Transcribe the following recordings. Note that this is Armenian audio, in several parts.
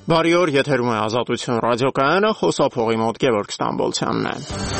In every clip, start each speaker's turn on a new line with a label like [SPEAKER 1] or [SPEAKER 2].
[SPEAKER 1] Բարի օր, եթերում է Ազատություն ռադիոկայանը, խոսափողի մոտ Գևորգ Ստամբոլցյանն է։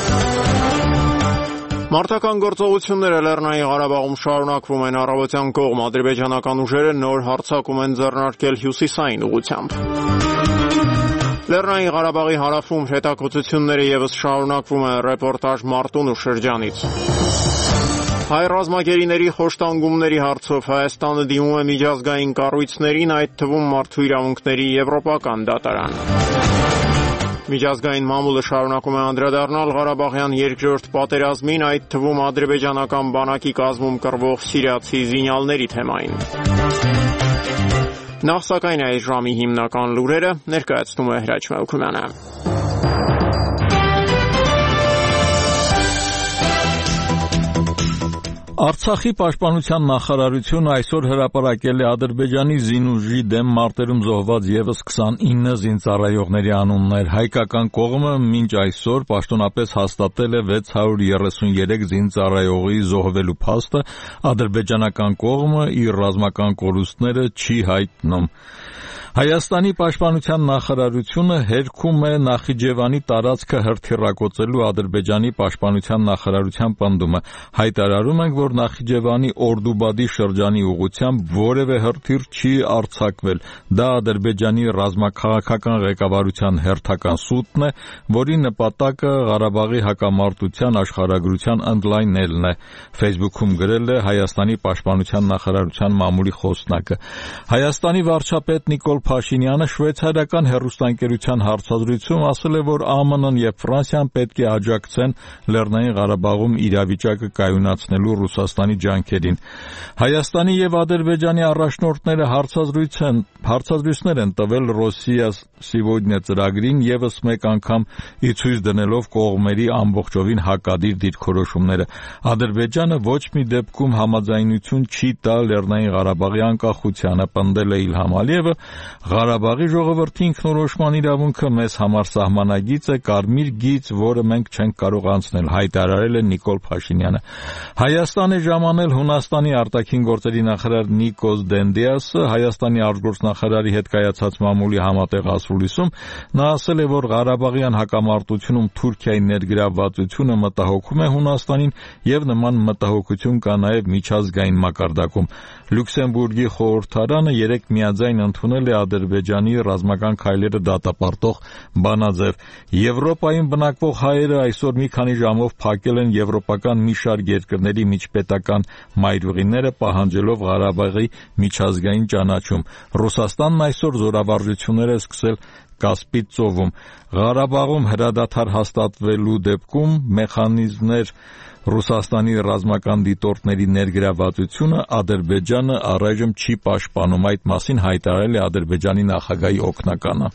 [SPEAKER 1] Մարտական գործողությունները Լեռնային Ղարաբաղում շարունակվում են, առավոտյան կողմ ադրբեջանական ուժերը նոր հարձակում են ձեռնարկել հյուսիսային ուղղությամբ։ Լեռնային Ղարաբաղի հարավում հետաքրքրությունները ևս շարունակվում են, ռեպորտաժ Մարտունու շրջանից։ Հայ ռազմագերիների խոշտանգումների հարցով Հայաստանը դիմում է միջազգային կառույցներին, այդ թվում Մարդու իրավունքների եվրոպական դատարան։ Միջազգային մամուլը շարունակում է անդրադառնալ Ղարաբաղյան երկրորդ պատերազմին, այդ թվում ադրբեջանական բանակի կազմում կռվող սիրիացի զինյալների թեմային։ Նախ սակայն այս ժամի հիմնական լուրերը ներկայացնում է Հրաչ Մելքումյանը։
[SPEAKER 2] Արցախի պաշտպանության նախարարությունը այսօր հրապարակել է Ադրբեջանի զինուժի դեմ մարտերում զոհված ևս 29 զինծառայողների անուններ։ Հայկական կողմը մինչ այսօր պաշտոնապես հաստատել է 633 զինծառայողի զոհվելու փաստը, ադրբեջանական կողմը իր ռազմական կորուստները չի հայտնում։ Հայաստանի պաշտպանության նախարարությունը հերքում է Նախիջևանի տարածքը հրթիռակոծելու Ադրբեջանի պաշտպանության նախարարության պնդումը։ Հայտարարում ենք, որ Նախիջևանի Օրդուբադի շրջանի ուղղությամբ որևէ հրթիռ չի արձակվել։ Դա Ադրբեջանի ռազմաքաղաքական ղեկավարության հերթական սուտն է, որի նպատակը Ղարաբաղի հակամարտության աշխարհագրության ընդլայնելն է։ Facebook-ում գրել է Հայաստանի պաշտպանության նախարարության մամուլի խոսնակը։ Հայաստանի վարչապետ Նիկոլ Փաշինյանը շվեյցարիական հեռուստաընկերության հարցազրույցում ասել է, որ ԱՄՆ-ն եւ Ֆրանսիան պետք է աջակցեն Լեռնային Ղարաբաղում իրավիճակը կայունացնելու Ռուսաստանի ջանքերին։ Հայաստանի եւ Ադրբեջանի առաջնորդները հարցազրույցներ են տվել Ռոսիա Սիվոդնյա ծրագրին եւս մեկ անգամ ի ցույց դնելով կողմերի ամբողջովին հակադիր դիրքորոշումները։ Ադրբեջանը ոչ մի դեպքում համաձայնություն չի տա Լեռնային Ղարաբաղի անկախությանը, պնդել է Իլհամ Ալիևը։ Ղարաբաղի ժողովրդի ինքնորոշման իրավունքը մեզ համար սահմանագիծ է, կարմիր գիծ, որը մենք չենք կարող անցնել, հայտարարել է Նիկոլ Փաշինյանը։ Հայաստան է ժամանել Հունաստանի արտաքին գործերի նախարար Նիկոս Դենդիասը Հայաստանի արտգործնախարարի հետ կայացած մամուլի համատեղ ասուլիսում նա ասել է, որ Ղարաբաղյան հակամարտությունում Թուրքիայի ներգրավվածությունը մտահոգում է Հունաստանին եւ նման մտահոգություն կա նաեւ միջազգային մակարդակում։ Լյուքսեմբուրգի խորհրդարանը 3 միաձայն ընդունել է Ադրբեջանի ռազմական քայլերը դատապարտող բանաձև։ Եվրոպայում բնակվող հայերը այսօր մի քանի ժամով փակել են եվրոպական մի շարք երկրների միջպետական մայրուղիները, պահանջելով Ղարաբաղի միջազգային ճանաչում։ Ռուսաստանն այսօր զորավարժություններ է սկսել Կասպից ծովում։ Ղարաբաղում հրադադար հաստատվելու դեպքում մեխանիզմներ Ռուսաստանի ռազմական դիտորդների ներգրավվածությունը Ադրբեջանը առայժմ չի պաշտպանում, այդ մասին հայտարարել է Ադրբեջանի նախագահի օգնականը։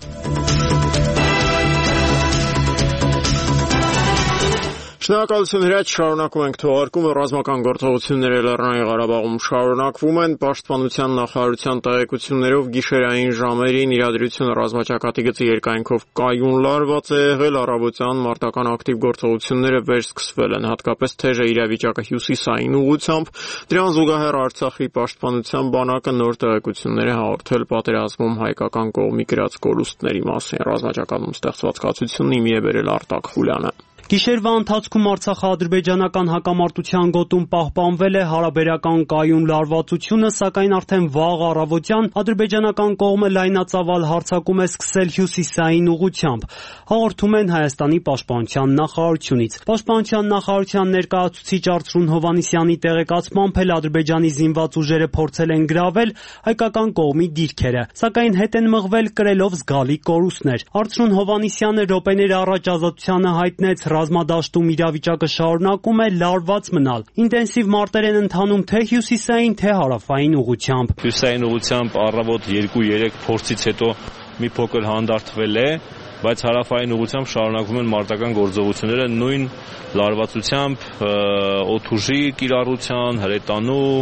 [SPEAKER 1] Շնորհակալություն Հրաչ, շարունակում ենք թողարկումը, ռազմական գործողությունները Լեռնային Ղարաբաղում շարունակվում են, պաշտպանության նախարարության տեղեկություններով գիշերային ժամերին իրադրությունը ռազմաճակատի գծի երկայնքով կայուն լարված է եղել, առավոտյան մարտական ակտիվ գործողությունները վերսկսվել են, հատկապես թեժ է իրավիճակը հյուսիսային ուղղությամբ, դրան զուգահեռ Արցախի պաշտպանության բանակը նոր տեղեկություններ է հաղորդել պատերազմում հայկական կողմի կրած կորուստների մասին, ռազմաճակատում ստեղծված կացությունն իմի է բերել Արտակ Խուլյանը։
[SPEAKER 3] Գիշերվա ընթացքում Արցախա-ադրբեջանական հակամարտության գոտում պահպանվել է հարաբերական կայուն լարվածությունը, սակայն արդեն վաղ առավոտյան ադրբեջանական կողմը լայնածավալ հարձակում է սկսել հյուսիսային ուղղությամբ, հաղորդում են Հայաստանի պաշտպանության նախարարությունից։ Պաշտպանության նախարարության ներկայացուցիչ Արծրուն Հովհաննիսյանի տեղեկացմամբ էլ Ադրբեջանի զինված ուժերը փորձել են գրավել հայկական կողմի դիրքերը, սակայն հետ են մղվել կրելով զգալի կորուստներ։ Արծրուն Հովհաննիսյանը րոպեներ առաջ Ազատությանը հայտնեց ռազմադաշտում իրավիճակը շարունակում է լարված մնալ։ Ինտենսիվ մարտեր են ընթանում թե հյուսիսային, թե հարավային ուղղությամբ։
[SPEAKER 4] Հյուսիսային ուղղությամբ առավոտ 2-3 փորձից հետո մի փոքր հանդարտվել է, բայց հարավային ուղղությամբ շարունակվում են մարտական գործողությունները նույն լարվածությամբ, օդուժի կիրառության, հրետանու,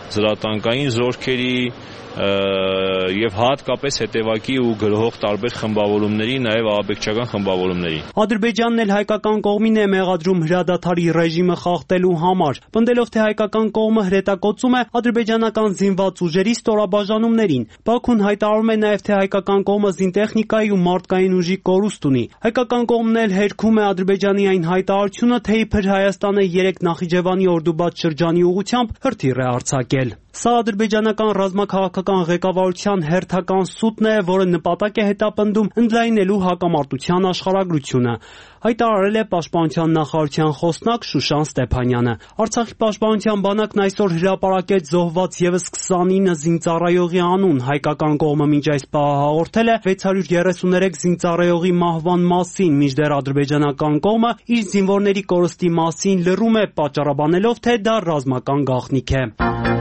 [SPEAKER 4] զրատանկային զորքերի եւ հատկապես հետևակի ու գրողող տարբեր խմբավորումների, նաեւ ահաբեկչական խմբավորումների։
[SPEAKER 3] Ադրբեջանն էլ հայկական կողմին է մեղադրում հրադադարի ռեժիմը խախտելու համար, պնդելով թե հայկական կողմը հրետակոծում է ադրբեջանական զինված ուժերի ստորաբաժանումներին։ Բաքուն հայտարարում է նաեւ թե հայկական կողմը զինտեխնիկայի ու մարդկային ուժի կորուստ ունի։ Հայկական կողմն էլ հերքում է Ադրբեջանի այն հայտարարությունը, թե իբր Հայաստանը 3 Նախիջևանի Օրդուբադ շրջանի ուղղությամբ հրթիռ է արձակել։ Սա ադրբեջանական ռազմաքաղաքական ղեկավարության հերթական սուտն է, որը նպատակ է հետապնդում ընդլայնելու հակամարտության աշխարհագրությունը, հայտարարել է Պաշտպանության նախարարության խոսնակ Շուշան Ստեփանյանը։ Արցախի պաշտպանության բանակն այսօր հրապարակեց զոհված ևս 29 զինծառայողի անուն։ Հայկական կողմը մինչ այս պահը հաղորդել է 633 զինծառայողի մահվան մասին, մինչդեռ ադրբեջանական կողմը իր զինվորների կորստի մասին լռում է, պատճառաբանելով, թե դա ռազմական գաղտնիք է։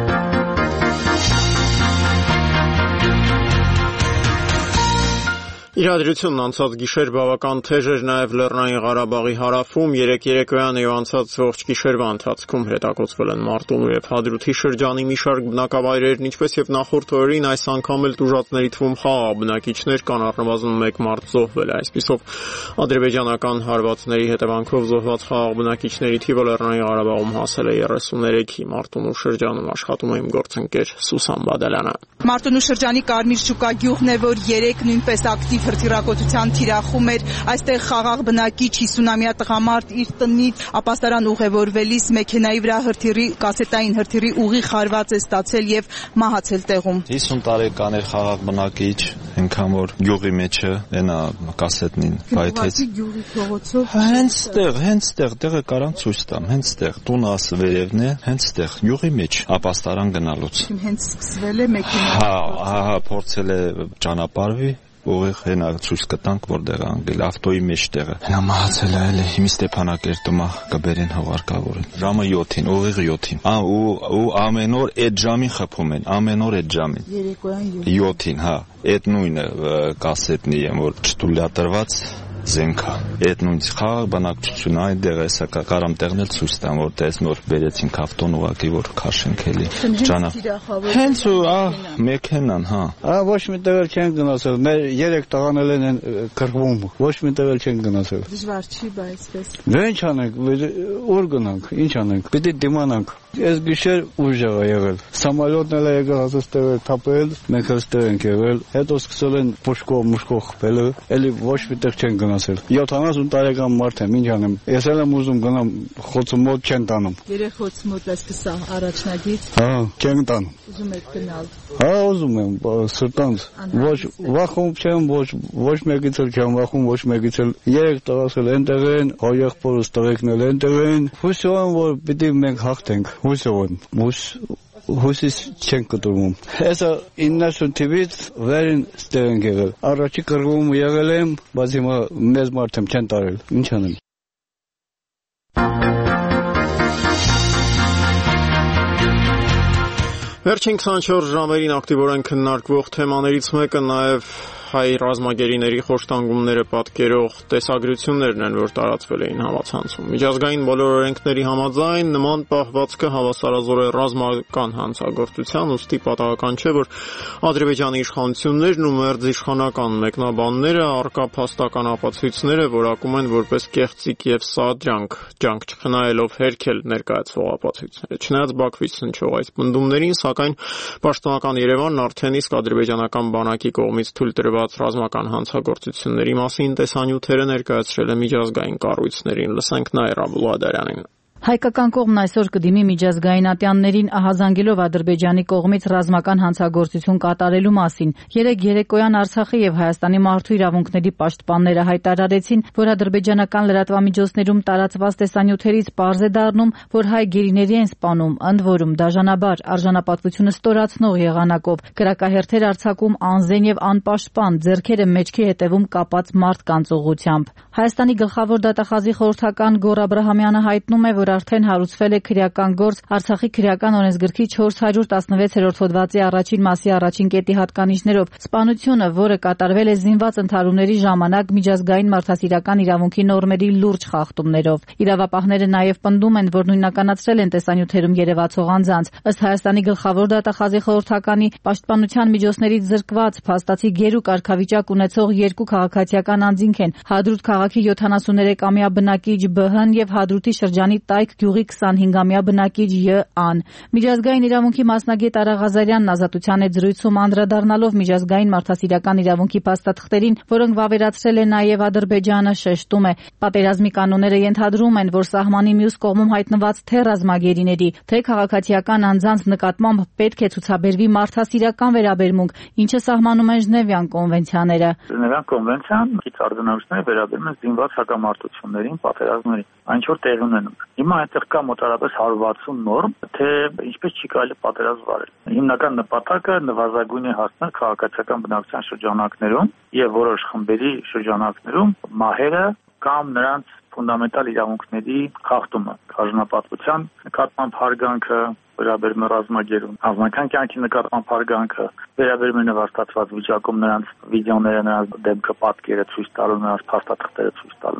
[SPEAKER 1] Իրադրությունն անցած գիշեր բավական թեժ էր նաև Լեռնային Ղարաբաղի հարավում, երեկոյան եւ անցած ողջ գիշերվա ընթացքում հրետակոծվել են Մարտունու եւ Հադրութի շրջանի մի շարք բնակավայրերն, ինչպես եւ նախորդ օրերին, այս անգամ էլ տուժածների թվում խաղաղ բնակիչներ կան, առնվազն 1 մարդ զոհվել է։ Այսպիսով ադրբեջանական հարվածների հետևանքով զոհված խաղաղ բնակիչների թիվը Լեռնային Ղարաբաղում հասել է 33-ի։ Մարտունու շրջանում աշխատում է իմ գործընկեր Սուսան Բադալյանը։
[SPEAKER 5] Մարտունու շրջանի Կարմիր շուկա գյուղն է, որ 3 նույնպես ակտիվ հրթիռակոծության թիրախում էր։ Այստեղ խաղաղ բնակիչ 50-ամյա տղամարդ իր տնից ապաստարան ուղևորվելիս մեքենայի վրա կասետային հրթիռի ուղի խարված է ստացել եւ մահացել տեղում։
[SPEAKER 6] 50 տարեկան էր խաղաղ բնակիչ, այնքան որ գյուղի մեջը այնա կասետնին բայթեց։
[SPEAKER 5] Գյուղի փողոցով
[SPEAKER 6] հենց տեղ տեղը կարան ցույց տամ, հենց տեղ տունը ասը վերևն է, հենց տեղ գյուղի մեջ ապաստարան գնալուց։
[SPEAKER 5] Հենց սկսվել է մեքենա։
[SPEAKER 6] Հա, փորձել է ճանապարհվի ուղիղ հենա ցույց կտանք որտեղ անգել ավտոյի մեջտեղը հենա մահացել է էլի հիմի Ստեփանակերտում կբերեն հողարկավորեն ժամը 7-ին ուղիղ 7-ին ու ամեն օր այդ ժամին խփում են ամեն օր այդ ժամին
[SPEAKER 5] երեկոյան
[SPEAKER 6] 7-ին հա այդ նույնը կասետնի եմ որ չտուլյատրված զենքա այդ նույն խաղաղ բնակչությունը այդտեղ է սա կարամ տեղն էլ ցույց տամ որ տես նոր բերեցին ավտոն ուղակի որ քաշենք էլի ճանա հենց ու մեքենան հա
[SPEAKER 7] ոչ մի տեղ չեն գնացել մեր 3 տղանել են կրվում ոչ մի տեղ չեն գնացել
[SPEAKER 5] դժվար չի բայց
[SPEAKER 7] ինչ անենք ուր գնանք ինչ անենք պիտի դիմանանք այս գիշեր ուժ եղա եղել սամոլյոտն էլ եկել ասստեղ թափել մենք հստեղ ենք եղել հետո սկսել են փոշկով խփել էլի ոչ մի տեղ չեն գնացել 70 տարեկան մարդ եմ ինչ անեմ ես էլ եմ ուզում գնամ խոցու մոտ չեն տանում
[SPEAKER 5] երեխոց մոտ այսպես առաջնագից
[SPEAKER 7] հա չեն տանում
[SPEAKER 5] ուզում եք գնալ
[SPEAKER 7] հա ուզում եմ սրտանց ոչ վախում չեմ ոչ մեկից էլ չեմ վախում ոչ մեկից էլ 3 տղասել այնտեղ են եղբորս տղեկն էլ այնտեղ են հուսով եմ որ պիտի մենք հաղթենք հուսից չենք կտրվում հեսա 90 թիվից վերին ստեղ ենք եղել առաջի կրվում եղել եմ բայց հիմա մեզ մարդ եմ չեն տարել ինչ անեմ
[SPEAKER 1] Վերջին 24 ժամերին ակտիվորեն քննարկվող թեմաներից մեկը նաև հայ ռազմագերիների խոշտանգումները պատկերող տեսագրություններն են, որ տարածվել էին համացանցում։ Միջազգային բոլոր օրենքների համաձայն նման պահվածքը հավասարազոր է ռազմական հանցագործության, ուստի պատահական չէ, որ Ադրբեջանի իշխանություններն ու մերձիշխանական մեկնաբանները առկա փաստական ապացույցները որակում են որպես կեղծիք եւ սադրանք, ջանք չխնայելով հերքել ներկայացվող ապացույցները։ Չնայած Բաքվից հնչող այս պնդումներին, սակայն պաշտոնական Երևանն արդեն իսկ ադրբեջանական բանակի կողմից թույլ տրված ռազմական հանցագործությունների մասին տեսանյութերը ներկայացրել է միջազգային կառույցներին։ Լսենք Նաիրա Բուլադարյանին։
[SPEAKER 8] Հայկական կողմն այսօր կդիմի միջազգային ատյաններին ահազանգելով Ադրբեջանի կողմից ռազմական հանցագործություն կատարելու մասին։ Երեկոյան Արցախի եւ Հայաստանի մարդու իրավունքների պաշտպանները հայտարարեցին, որ ադրբեջանական լրատվամիջոցներում տարածված տեսանյութերից պարզ է դառնում, որ հայ գերիների են սպանում, ընդ որում դաժանաբար, արժանապատվությունը ստորացնող եղանակով, կրակահերթեր արձակում անզեն եւ անպաշտպան, ձեռքերը մեջքի հետևում կապած մարդկանց ուղղությամբ։ Հայաստանի գլխավոր դատախազի խորհրդական Գոռ Աբրահամյանը հայտնում է, որ արդեն հարուցվել է քրեական գործ Արցախի քրեական օրենսգրքի 416-րդ հոդվածի առաջին մասի առաջին կետի հատկանիշներով։ Սպանությունը, որը կատարվել է զինված ընդհարումների ժամանակ միջազգային մարդասիրական իրավունքի նորմերի լուրջ խախտումներով։ Իրավապահները նաև պնդում են, որ նույնականացրել են տեսանյութերում երևացող անձանց։ Ըստ Հայաստանի գլխավոր դատախազի խորհրդականի, պաշտպանության միջոցներից զրկված փաստացի գերու կարգավիճակ ունեցող երկու քաղաքացիական անձինք են Հադրութ քաղաքի 73-ամյա բնակիչ Բ.Հ.-ն եւ Հադրութի շրջանի Տայք գյուղի 25-ամյա բնակիչ Յ.Ա.-ն։ Միջազգային իրավունքի մասնագետ Արա Ղազարյանն ազատության հետ զրույցում անդրադառնալով միջազգային մարդասիրական իրավունքի փաստաթղթերին, որոնք վավերացրել է նաև Ադրբեջանը, շեշտում է. պատերազմի կանոնները ենթադրում են, որ սահմանի մյուս կողմում հայտնված թե ռազմագերիների, թե քաղաքացիական անձանց նկատմամբ պետք է ցուցաբերվի մարդասիրական վերաբերմունք, ինչը սահմանում են Ժնևյան կոնվենցիաները։
[SPEAKER 9] Ժնևյան կոնվենցիան կից արձանագրությունները վերաբերում են զինված հակամարտություններին, պատերազմներին, այն որ տեղի ունենում։ Հիմա այնտեղ կա մոտարապես 160 նորմ, թե ինչպես չի կարելի պատերազմ վարել։ Հիմնական նպատակը նվազագույն է հասնել քաղաքացիական բնակության շրջանակներում եւ որոշ խմբերի շրջանակներում մահերը կամ նրանց ֆունդամենտալ իրավունքների խախտումը, քարոզնապատվության նկատմամբ հարգանքը, վերաբերում է ռազմագերուն, անձնական կյանքի նկատմամբ հարգանքը, վերաբերում է նվաստացված վիճակում նրանց վիդեոները, նրանց դեմքը, պատկերը ցույց տալու, նրանց փաստաթղթերը ցույց տալու։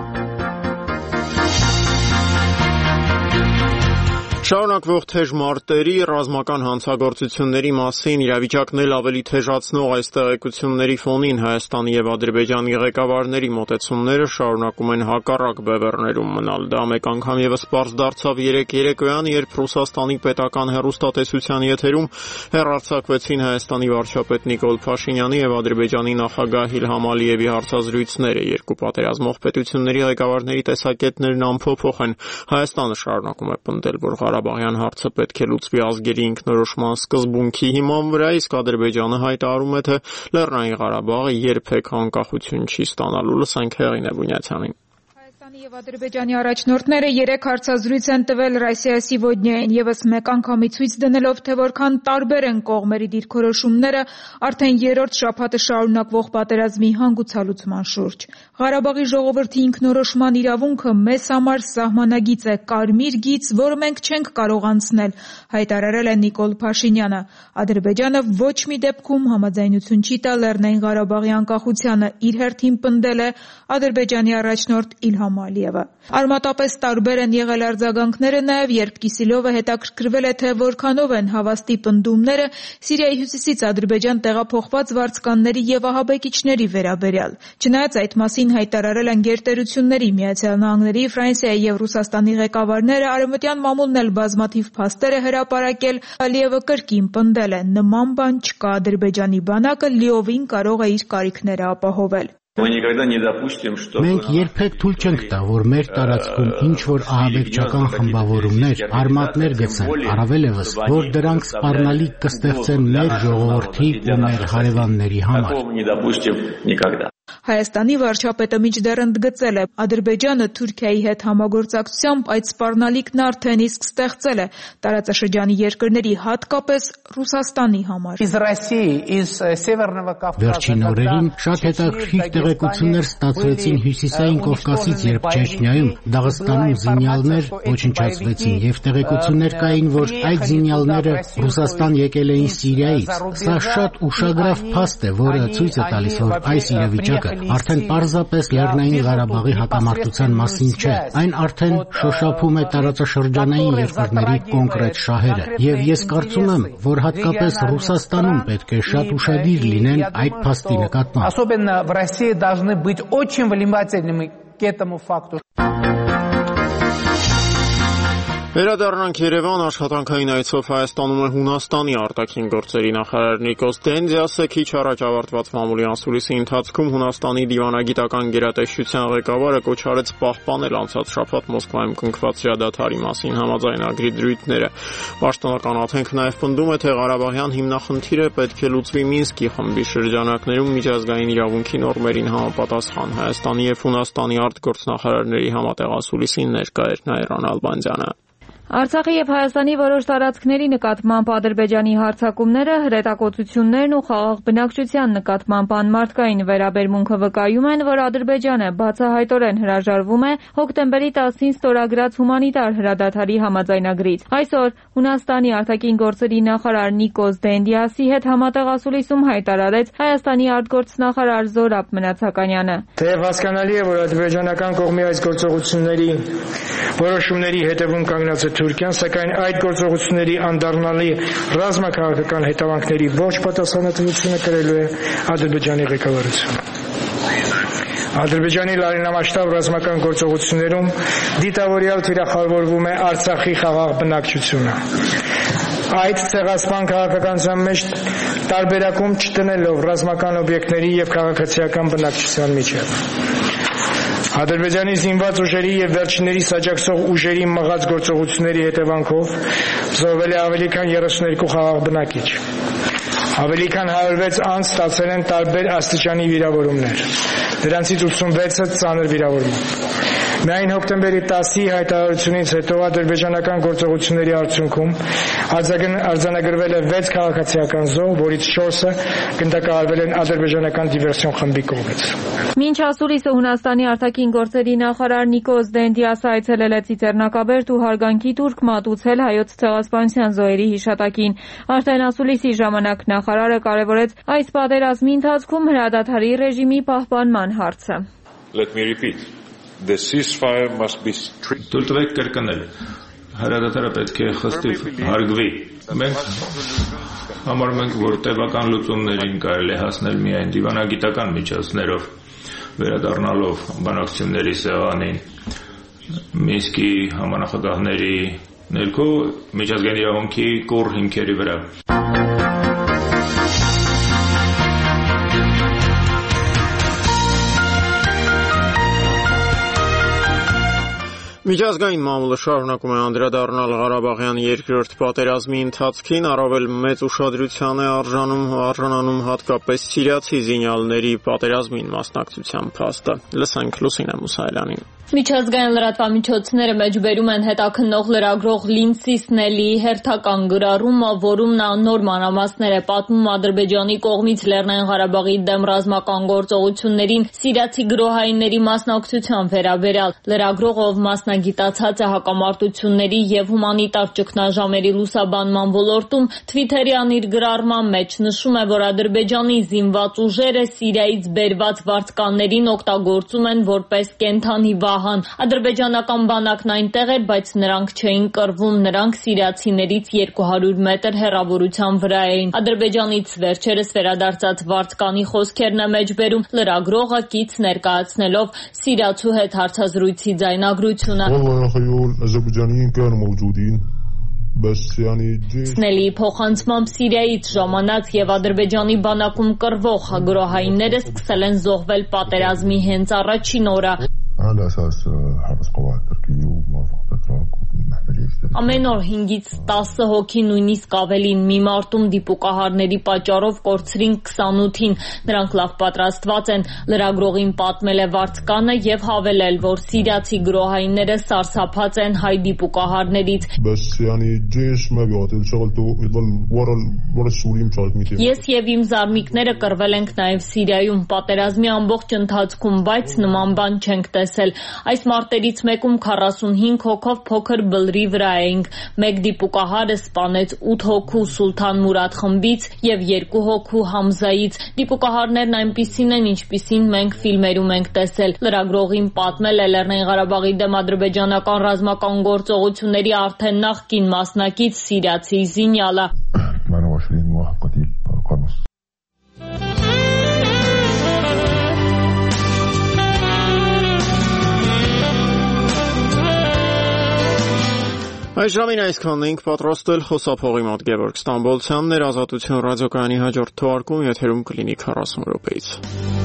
[SPEAKER 1] Շարունակվող թեժ մարտերի, ռազմական հանցագործությունների մասին իրավիճակն էլ ավելի թեժացնող այս տեղեկությունների ֆոնին Հայաստանի եւ Ադրբեջանի ղեկավարների մոտեցումները շարունակում են հակառակ բևեռներում մնալ։ Դա մեկ անգամ եւս պարզ դարձավ երեկոյան, երբ Ռուսաստանի պետական հեռուստատեսության եթերում հեռարձակվեցին Հայաստանի վարչապետ Նիկոլ Փաշինյանի եւ Ադրբեջանի նախագահ Իլհամ Ալիևի հարցազրույցները։ Երկու պատերազմող պետությունների ղեկավարների տեսակետներն անփոփոխ են։ Հայաստանը շարունակում է պնդել, որ Ղարաբաղյան հարցը պետք է լուծվի ազգերի ինքնորոշման սկզբունքի հիման վրա, իսկ Ադրբեջանը հայտարարում է, թե Լեռնային Ղարաբաղը երբեք անկախություն չի ստանալու։ Լսենք Հեղինե Բունյացյանին։
[SPEAKER 10] Եւ Ադրբեջանի առաջնորդները 3 հարցազրույց են տվել Ռոսիայի Սիվոդնյային, եւս մեկ անգամի ցույց դնելով, թե որքան տարբեր են կողմերի դիրքորոշումները արդեն երրորդ շաբաթը շարունակվող պատերազմի հանգուցալուծման շուրջ։ Ղարաբաղի ժողովրդի ինքնորոշման իրավունքը մեզ համար սահմանագիծ է, կարմիր գիծ, որը մենք չենք կարող անցնել, հայտարարել է Նիկոլ Փաշինյանը։ Ադրբեջանը ոչ մի դեպքում համաձայնություն չի տա Լեռնային Ղարաբաղի անկախությանը, իր հերթին պնդել է Ադրբեջանի առաջնորդ Իլհամ Ալիևը։ Արմատապես տարբեր են եղել արձագանքները նաև, երբ Կիսիլյովը հետաքրքրվել է, թե որքանով են հավաստի պնդումները Սիրիայի հյուսիսից Ադրբեջան տեղափոխված վարձկանների եւ ահաբեկիչների վերաբերյալ։ Չնայած այդ մասին հայտարարել են գերտերությունների, Միացյալ Նահանգների, Ֆրանսիայի եւ Ռուսաստանի ղեկավարները, արևմտյան մամուլն էլ բազմաթիվ փաստեր է հրապարակել, Ալիևը կրկին պնդել է, նման բան չկա, Ադրբեջանի բանակը լիովին կարող է իր կարիքները ապահովել։
[SPEAKER 11] Մենք երբեք թույլ չենք տա, որ մեր տարածքում ինչ-որ ահաբեկչական խմբավորումներ, արմատներ գցեն, առավել ևս, որ դրանք սպառնալիք կստեղծեն մեր ժողովրդի ու մեր հարևանների համար։
[SPEAKER 10] Հայաստանի վարչապետը մինչդեռ ընդգծել է, Ադրբեջանը Թուրքիայի հետ համագործակցությամբ այդ սպառնալիքն արդեն իսկ ստեղծել է տարածաշրջանի երկրների, հատկապես Ռուսաստանի համար։
[SPEAKER 11] Վերջին օրերին շատ հետաքրքիր տեղեկություններ ստացվեցին Հյուսիսային Կովկասից, երբ Չեչնիայում, Դաղստանում զինյալներ ոչնչացվեցին եւ տեղեկություններ կային, որ այդ զինյալները Ռուսաստան եկել էին Սիրիայից։ Սա շատ ուշագրավ փաստ է, որը ցույց է տալիս, որ այս իրավիճակը արդեն պարզապես Լեռնային Ղարաբաղի հակամարտության մասին չէ, այն արդեն շոշափում է տարածաշրջանային երկրների կոնկրետ շահերը, եւ ես կարծում եմ, որ հատկապես Ռուսաստանում պետք է շատ ուշադիր լինեն այդ փաստի նկատմամբ։
[SPEAKER 12] Особенно в России должны быть очень внимательными к этому факту.
[SPEAKER 1] Վերադառնանք Երևան, աշխատանքային այցով Հայաստանում է Հունաստանի արտաքին գործերի նախարար Նիկոս Դենդզյասը, քիչ առաջ ավարտված մամուլի անցուլիսի ընթացքում Հունաստանի դիվանագիտական գերատեսչության ղեկավարը կոչ արեց պահպանել անցած շաբաթ Մոսկվայում կնքված հրադադարի մասին համաձայնագրի դրույթները։ Պաշտոնական աթենքը նաև պնդում է, թե Ղարաբաղյան հիմնախնդիրը պետք է լուծվի Մինսկի խմբի շրջանակներում միջազգային իրավունքի նորմերին համապատասխան։ Հայաստանի եւ Հունաստանի արտգործնախարարների համատեղ ասուլիսին ներկա էր Նայիրան Ալբանդյանը։
[SPEAKER 10] Արցախի եւ Հայաստանի որոշ տարածքների նկատմամբ Ադրբեջանի հարձակումները, հրետակոծություններն ու խաղաղ բնակչության նկատմամբ անմարդկային վերաբերմունքը վկայում են, որ Ադրբեջանը բացահայտորեն հրաժարվում է հոկտեմբերի 10-ին ստորագրած հումանիտար հրադադարի համաձայնագրից։ Այսօր Հունաստանի արտաքին գործերի նախարար Նիկոս Դենդիասի հետ համատեղ ասուլիսում հայտարարեց Հայաստանի արտգործնախարար Զորաբ Մնացականյանը։
[SPEAKER 13] Թեև հասկանալի է, որ ադրբեջանական կողմի այս գործողությունների որոշումների հետևում կանգնած է Թուրքիան, սակայն այդ գործողությունների անդառնալի ռազմաքաղաքական հետևանքների ողջ պատասխանատվությունը կրելու է Ադրբեջանի ղեկավարությունը։ Ադրբեջանի լայնամասշտաբ ռազմական գործողություններում դիտավորյալ թիրախավորվում է Արցախի խաղաղ բնակչությունը։ Այդ ցեղասպան քաղաքականության մեջ տարբերակում չտնելով ռազմական օբյեկտների եւ քաղաքացիական բնակչության միջև։ Ադրբեջանի զինված ուժերի եւ վերջինների աջակցող ուժերի մղած գործողությունների հետևանքով զոհվել է ավելի քան 32 խաղաղ բնակիչ։ Ավելի քան 106 անձ ստացել են տարբեր աստիճանի վիրավորումներ։ Դրանցից 86-ը ծանր վիրավորում։ Միայն հոկտեմբերի 10-ի հայտարարությունից հետո ադրբեջանական գործողությունների արդյունքում արձանագրվել է 6 քաղաքացիական զոհ, որից 4-ը գնդակահարվել են ադրբեջանական դիվերսիոն խմբի կողմից։
[SPEAKER 10] Մինչ ասուլիսը Հունաստանի արտաքին գործերի նախարար Նիկոս Դենդիասը այցելել է Ծիծեռնակաբերդ ու հարգանքի տուրք մատուցել հայոց ցեղասպանության զոհերի հիշատակին։ Արդեն ասուլիսի ժամանակ նախարարը կարևորեց այս պատերազմի ընթացքում հրադադարի ռեժիմի պահպանման հարցը։
[SPEAKER 14] Let me repeat. The ceasefire must be strict.
[SPEAKER 2] Թույլ տվեք կրկնել. հրադադարը պետք է խստիվ հարգվի։ Մենք համարում ենք, որ տևական լուծումներին կարելի է հասնել միայն դիվանագիտական միջոցներով, վերադառնալով բանակցությունների սեղանին, Մինսկի համանախագահների ներքո միջազգային իրավունքի կոր հիմքերի վրա։
[SPEAKER 1] Միջազգային մամուլը շարունակում է անդրադառնալ Ղարաբաղյան երկրորդ պատերազմի ընթացքին, առավել մեծ ուշադրության է արժանանում հատկապես սիրիացի զինյալների պատերազմին մասնակցության փաստը։ Լսենք Լուսինե Մուսայելյանին։
[SPEAKER 15] Միջազգային լրատվամիջոցները մեջբերում են հետաքննող լրագրող Լինսի Սնելիի հերթական գրառումը, որում նա նոր մանրամասներ է պատմում Ադրբեջանի կողմից Լեռնային Ղարաբաղի դեմ ռազմական գործողություններին սիրիացի գրոհայինների մասնակցության վերաբերյալ։ Լրագրողը, ով մասնագիտացած է հակամարտությունների եւ հումանիտար ճգնաժամերի լուսաբանման ոլորտում, Թվիթերյան իր գրառման մեջ նշում է, որ Ադրբեջանի զինված ուժերը Սիրիայից բերված վարձկաններին օգտագործում են որպես կենթանի Ադրբեջանական բանակն այնտեղ էր, բայց նրանք չէին կռվում, նրանք սիրիացիներից 200 մետր հեռավորության վրա էին։ Ադրբեջանից վերջերս վերադարձած վարձկանի խոսքերն է մեջբերում լրագրողը կից ներկայացնելով սիրիացու հետ հարցազրույցի ձայնագրությունը։ Սնելիի փոխանցմամբ Սիրիայից ժամանած եւ Ադրբեջանի բանակում կռվող գրոհայինները սկսել են զոհվել պատերազմի հենց առաջին օրը։ Ամեն օր 5-ից 10 հոգի, նույնիսկ ավելին մի մարտում դիպուկահարների պատճառով կորցրին 28-ին։ Նրանք լավ պատրաստված են, լրագրողին պատմել է վարձկանը եւ հավելել, որ սիրիացի գրոհայինները սարսափած են հայ դիպուկահարներից։ Ես եւ իմ զարմիկները կռվել ենք նաեւ Սիրիայում պատերազմի ամբողջ ընթացքում, բայց նման բան չենք տեսել։ Այս մարտերից մեկում 45 հոգով փոքր բլրի վրա էինք։ Մեկ դիպուկահարը սպանեց 8 հոգու Սուլթան Մուրադ խմբից եւ 2 հոգու Համզայից։ Դիպուկահարներն այնպիսին են, ինչպիսին մենք ֆիլմերում ենք տեսել։ Լրագրողին պատմել է Լեռնային Ղարաբաղի դեմ ադրբեջանական ռազմական գործողությունների արդեն նախկին մասնակից սիրիացի զինյալը։
[SPEAKER 1] Այս ժամին այսքանն էինք պատրաստել խոսափողի մոտ Գևորգ Ստամբոլցյանն էր, Ազատություն ռադիոկայանի հաջորդ թողարկում եթերում կլինի 40 րոպեից։